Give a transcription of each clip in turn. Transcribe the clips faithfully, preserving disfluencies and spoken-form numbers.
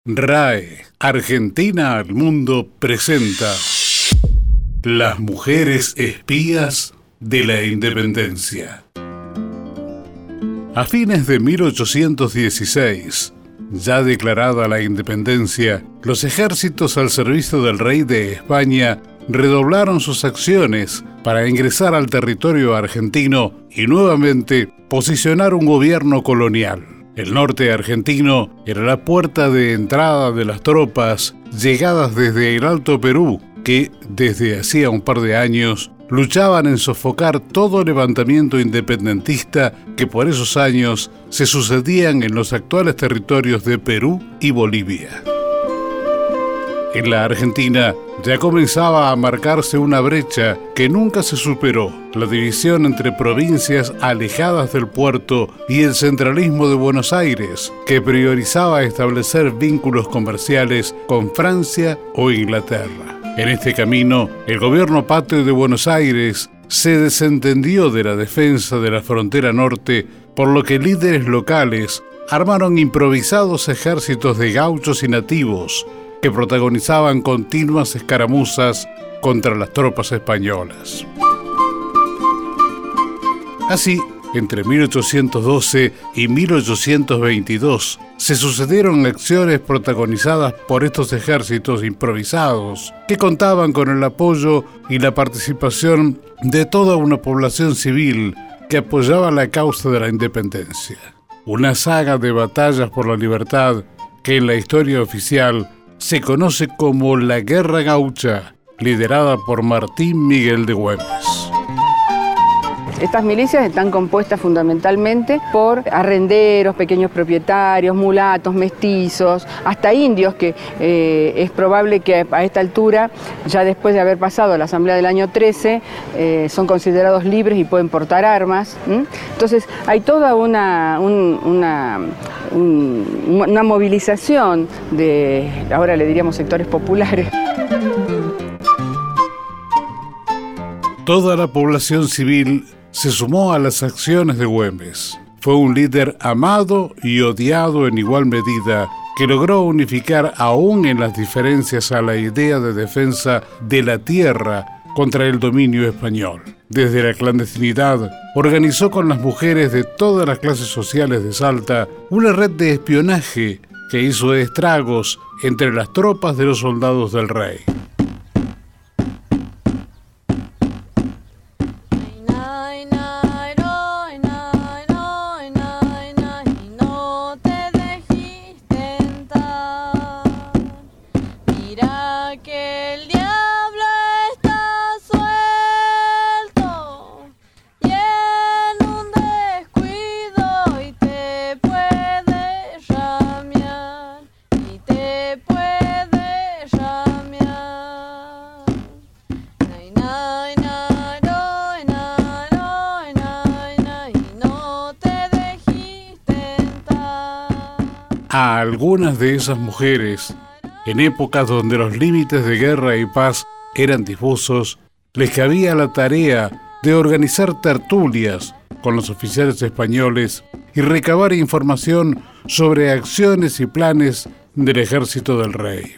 RAE, Argentina al Mundo, presenta Las mujeres espías de la independencia. A fines de mil ochocientos dieciséis, ya declarada la independencia, los ejércitos al servicio del rey de España redoblaron sus acciones para ingresar al territorio argentino y nuevamente posicionar un gobierno colonial. El norte argentino era la puerta de entrada de las tropas llegadas desde el Alto Perú, que desde hacía un par de años luchaban en sofocar todo levantamiento independentista que por esos años se sucedían en los actuales territorios de Perú y Bolivia. En la Argentina ya comenzaba a marcarse una brecha que nunca se superó, la división entre provincias alejadas del puerto y el centralismo de Buenos Aires, que priorizaba establecer vínculos comerciales con Francia o Inglaterra. En este camino, el gobierno patrio de Buenos Aires se desentendió de la defensa de la frontera norte, por lo que líderes locales armaron improvisados ejércitos de gauchos y nativos que protagonizaban continuas escaramuzas contra las tropas españolas. Así, entre mil ochocientos doce y mil ochocientos veintidós, se sucedieron acciones protagonizadas por estos ejércitos improvisados, que contaban con el apoyo y la participación de toda una población civil que apoyaba la causa de la independencia. Una saga de batallas por la libertad que en la historia oficial se conoce como la Guerra Gaucha, liderada por Martín Miguel de Güemes. Estas milicias están compuestas fundamentalmente por arrenderos, pequeños propietarios, mulatos, mestizos, hasta indios, que eh, es probable que a esta altura, ya después de haber pasado la Asamblea del año trece, eh, son considerados libres y pueden portar armas. ¿Mm? Entonces hay toda una, un, una, un, una movilización de, ahora le diríamos, sectores populares. Toda la población civil se sumó a las acciones de Güemes. Fue un líder amado y odiado en igual medida, que logró unificar aún en las diferencias a la idea de defensa de la tierra contra el dominio español. Desde la clandestinidad, organizó con las mujeres de todas las clases sociales de Salta una red de espionaje que hizo estragos entre las tropas de los soldados del rey. A algunas de esas mujeres, en épocas donde los límites de guerra y paz eran difusos, les cabía la tarea de organizar tertulias con los oficiales españoles y recabar información sobre acciones y planes del ejército del rey.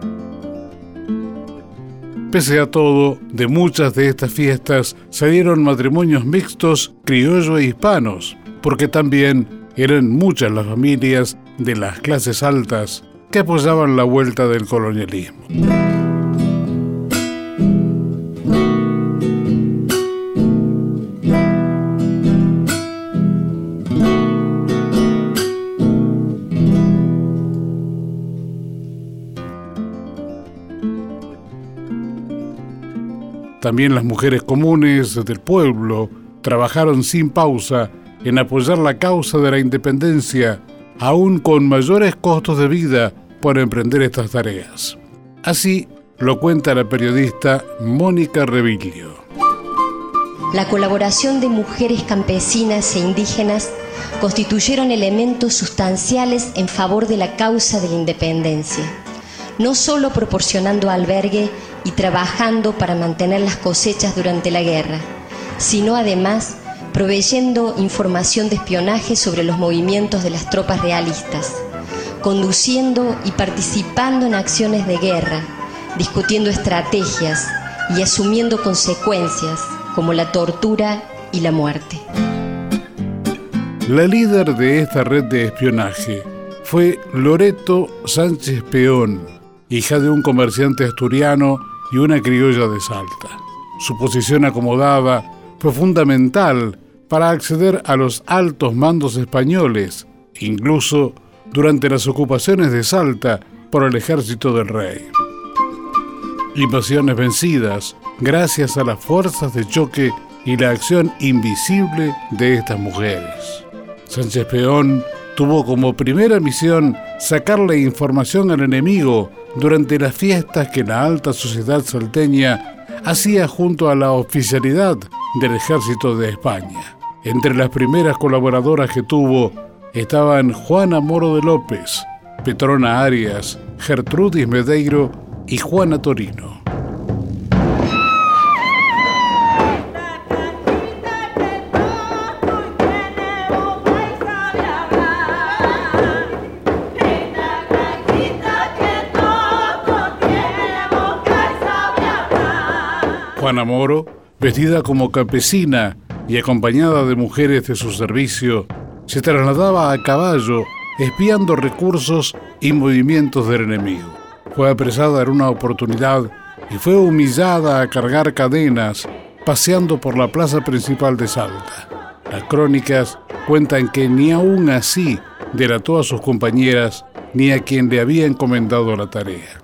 Pese a todo, de muchas de estas fiestas salieron matrimonios mixtos criollo e hispanos, porque también eran muchas las familias de las clases altas que apoyaban la vuelta del colonialismo. También las mujeres comunes del pueblo trabajaron sin pausa en apoyar la causa de la independencia, aún con mayores costos de vida por emprender estas tareas. Así lo cuenta la periodista Mónica Reviglio. La colaboración de mujeres campesinas e indígenas constituyeron elementos sustanciales en favor de la causa de la independencia, no solo proporcionando albergue y trabajando para mantener las cosechas durante la guerra, sino además proveyendo información de espionaje sobre los movimientos de las tropas realistas, conduciendo y participando en acciones de guerra, discutiendo estrategias y asumiendo consecuencias como la tortura y la muerte. La líder de esta red de espionaje fue Loreto Sánchez Peón, hija de un comerciante asturiano y una criolla de Salta. Su posición acomodada fue fundamental para acceder a los altos mandos españoles, incluso durante las ocupaciones de Salta por el ejército del rey. Invasiones vencidas gracias a las fuerzas de choque y la acción invisible de estas mujeres. Sánchez Peón tuvo como primera misión sacarle información al enemigo durante las fiestas que la alta sociedad salteña hacía junto a la oficialidad del ejército de España. Entre las primeras colaboradoras que tuvo estaban Juana Moro de López, Petrona Arias, Gertrudis Medeiro y Juana Torino. Juana Moro, vestida como campesina y acompañada de mujeres de su servicio, se trasladaba a caballo espiando recursos y movimientos del enemigo. Fue apresada en una oportunidad y fue humillada a cargar cadenas paseando por la plaza principal de Salta. Las crónicas cuentan que ni aún así delató a sus compañeras ni a quien le había encomendado la tarea.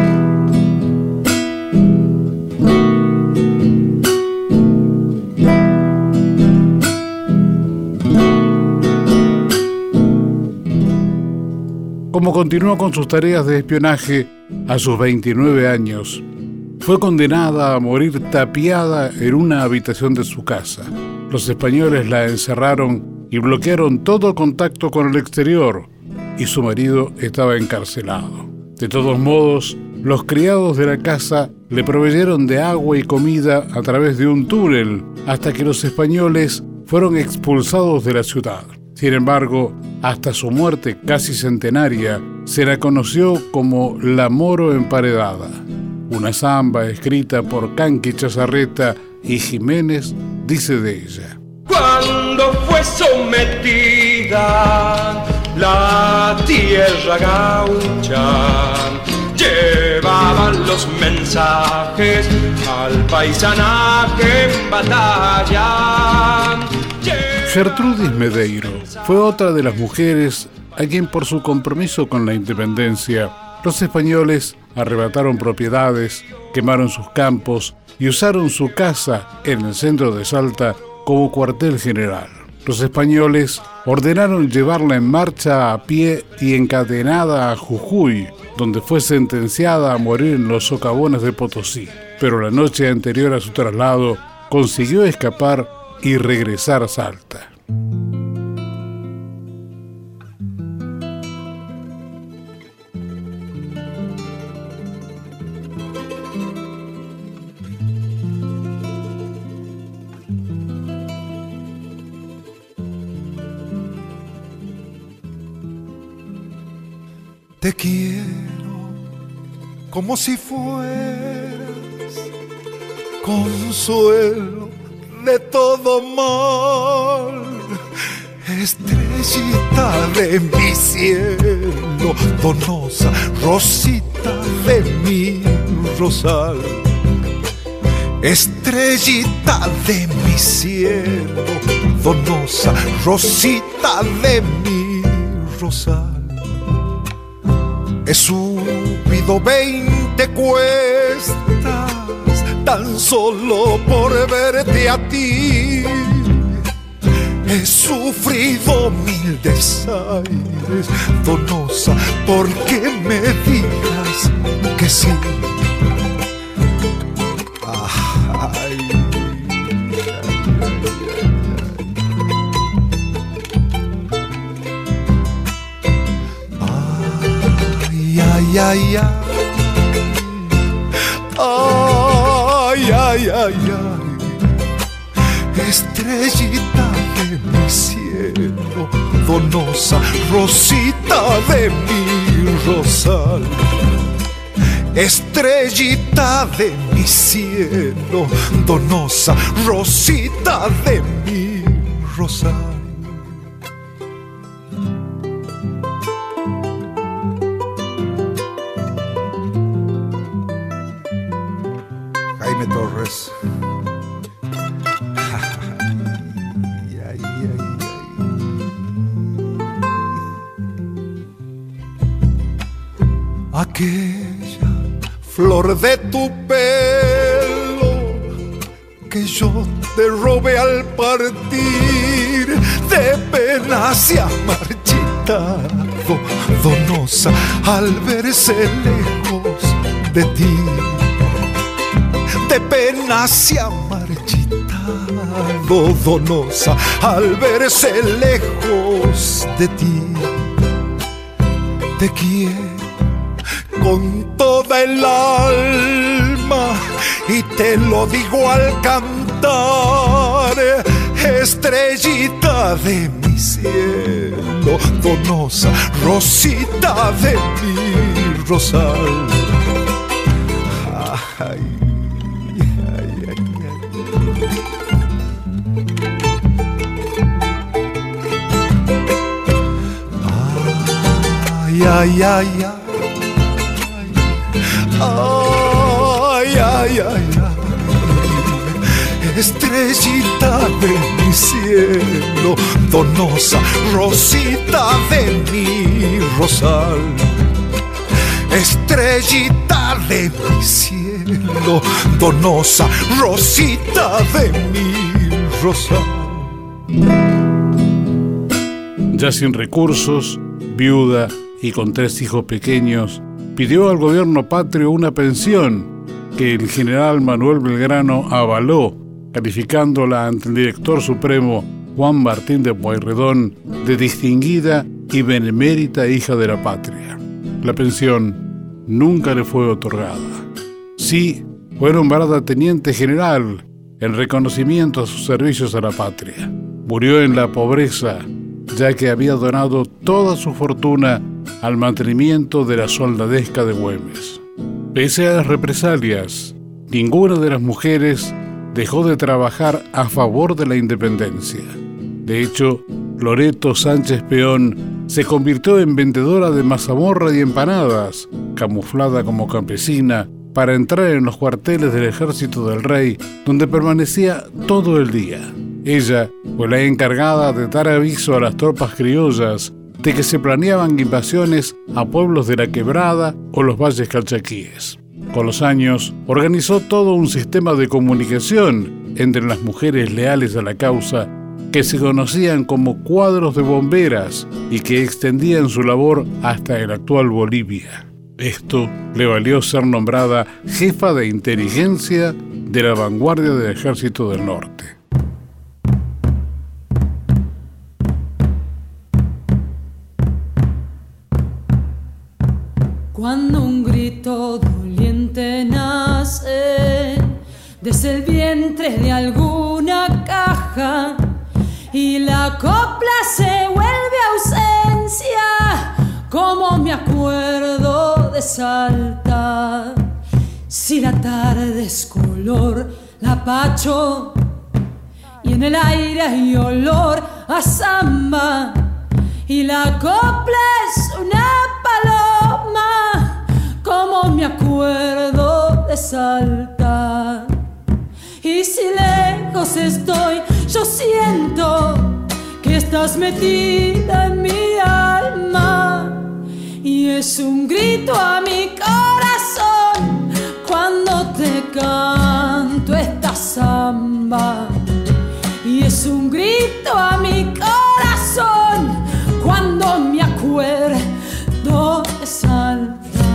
Como continuó con sus tareas de espionaje, a sus veintinueve años, fue condenada a morir tapiada en una habitación de su casa. Los españoles la encerraron y bloquearon todo contacto con el exterior, y su marido estaba encarcelado. De todos modos, los criados de la casa le proveyeron de agua y comida a través de un túnel hasta que los españoles fueron expulsados de la ciudad. Sin embargo, hasta su muerte casi centenaria, se la conoció como la Moro Emparedada. Una samba escrita por Canqui Chazarreta y Jiménez dice de ella: cuando fue sometida la tierra gaucha, llevaban los mensajes al paisanaje en batalla. Gertrudis Medeiro fue otra de las mujeres a quien, por su compromiso con la independencia, los españoles arrebataron propiedades, quemaron sus campos y usaron su casa en el centro de Salta como cuartel general. Los españoles ordenaron llevarla en marcha a pie y encadenada a Jujuy, donde fue sentenciada a morir en los socavones de Potosí. Pero la noche anterior a su traslado consiguió escapar y regresar a Salta. Te quiero como si fueras consuelo de todo mal, estrellita de mi cielo, donosa, rosita de mi rosal. Estrellita de mi cielo, donosa, rosita de mi rosal. He subido veinte cuestas tan solo por verte a ti. He sufrido mil desaires, donosa, porque me digas que sí. Ay, ay, ay, ay, ay, ay, ay, ay, estrellita de mi cielo, donosa, rosita de mi rosal. Estrellita de mi cielo, donosa, rosita de mi rosal. Jaime Torres. Ay, ay, ay, ay. Aquella flor de tu pelo que yo te robé al partir, de pena se ha marchitado, donosa, al verse lejos de ti. De pena se ha marchitado, donosa, al verse lejos de ti. Te quiero con toda el alma y te lo digo al cantar, estrellita de mi cielo, donosa, rosita de mi rosal. Ay, ay, ay, ay, ay, ay, ay. Ay, ay, ay, ay, estrellita de mi cielo, donosa, rosita de mi rosal. Estrellita de mi cielo, donosa, rosita de mi rosal. Ya sin recursos, viuda y con tres hijos pequeños, pidió al gobierno patrio una pensión que el general Manuel Belgrano avaló, calificándola ante el director supremo Juan Martín de Pueyrredón de distinguida y benemérita hija de la patria. La pensión nunca le fue otorgada. Sí, fue nombrada teniente general en reconocimiento a sus servicios a la patria. Murió en la pobreza, ya que había donado toda su fortuna al mantenimiento de la soldadesca de Güemes. Pese a las represalias, ninguna de las mujeres dejó de trabajar a favor de la independencia. De hecho, Loreto Sánchez Peón se convirtió en vendedora de mazamorra y empanadas, camuflada como campesina, para entrar en los cuarteles del ejército del rey, donde permanecía todo el día. Ella fue la encargada de dar aviso a las tropas criollas de que se planeaban invasiones a pueblos de la Quebrada o los valles calchaquíes. Con los años, organizó todo un sistema de comunicación entre las mujeres leales a la causa, que se conocían como cuadros de bomberas y que extendían su labor hasta el actual Bolivia. Esto le valió ser nombrada jefa de inteligencia de la vanguardia del Ejército del Norte. Cuando un grito doliente nace desde el vientre de alguna caja y la copla se vuelve ausencia, como me acuerdo de Salta. Si la tarde es color lapacho y en el aire hay olor a samba y la copla es una paloma, como me acuerdo de Salta. Y si lejos estoy, yo siento que estás metida en mi alma, y es un grito a mi corazón cuando te canto esta samba. Y es un grito a mi corazón cuando me acuerdo de Salta.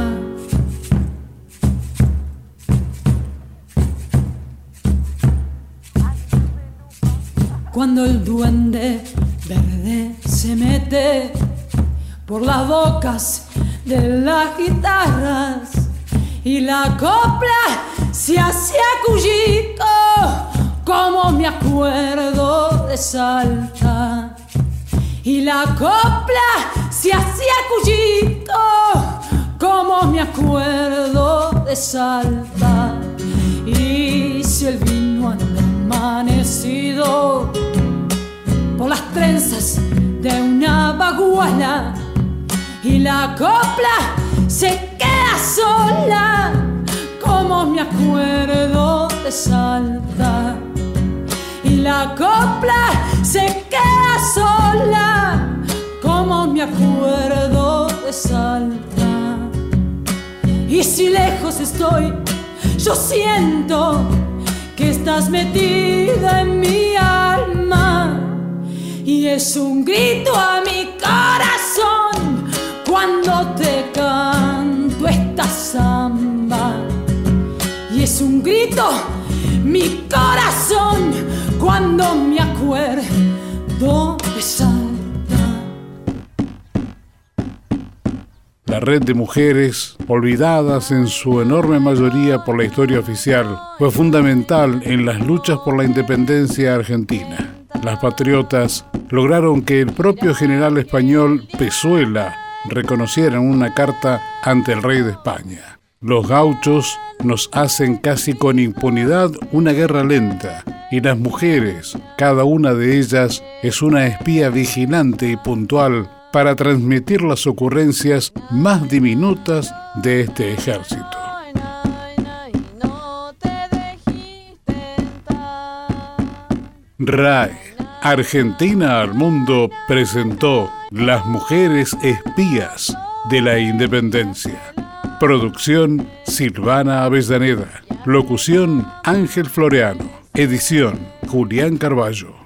Cuando el duende verde se mete por las bocas de las guitarras y la copla se hace acullito, como me acuerdo de Salta. y la copla se hacía cuchito, como me acuerdo de Salta. Y si el vino anda amanecido por las trenzas de una baguala y la copla se queda sola, como me acuerdo de Salta. Y la copla se queda sola, como me acuerdo de Salta. Y si lejos estoy, yo siento que estás metida en mi alma, y es un grito a mi corazón cuando te canto esta samba. Y es un grito mi corazón cuando me acuerdo de Salta. La red de mujeres, olvidadas en su enorme mayoría por la historia oficial, fue fundamental en las luchas por la independencia argentina. Las patriotas lograron que el propio general español Pezuela reconociera en una carta ante el rey de España: los gauchos nos hacen casi con impunidad una guerra lenta, y las mujeres, cada una de ellas, es una espía vigilante y puntual para transmitir las ocurrencias más diminutas de este ejército. R A E, Argentina al Mundo, presentó Las Mujeres Espías de la Independencia. Producción Silvana Avellaneda. Locución Ángel Floreano. Edición Julián Carballo.